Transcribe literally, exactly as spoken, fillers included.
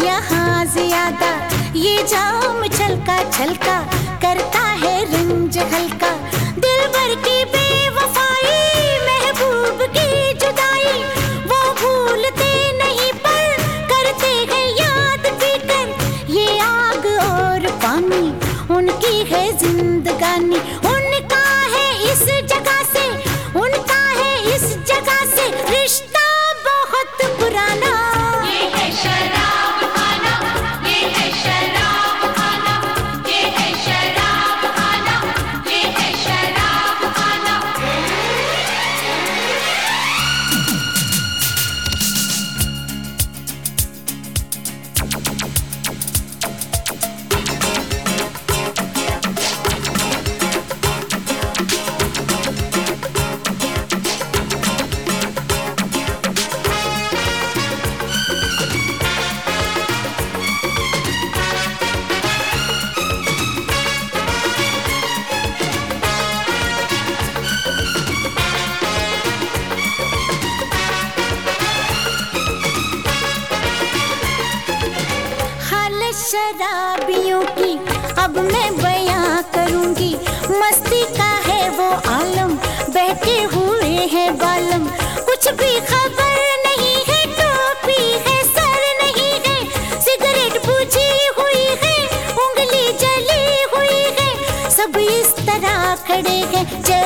यहाँ ज्यादा ये जाम छलका छलका करता है रंज हल्का। दिल भर की बेवफाई महबूब की जुदाई वो भूलते नहीं पर करते हैं याद पीकर। ये आग और पानी उनकी है जिंदगानी, उनका है इस जगह से, उनका है इस जगह से रिश्ता बहुत पुराना। ये है शराब खाना, ये है शराब खाना, ये है शराब खाना, ये है शराब खाना। शराबियों की अब मैं बयां करूंगी, मस्ती का है वो आलम, बहके हुए हैं बालम। कुछ भी खबर नहीं है, टोपी है सर नहीं है, सिगरेट बुझी हुई है, उंगली जली हुई है, सब इस तरह खड़े हैं।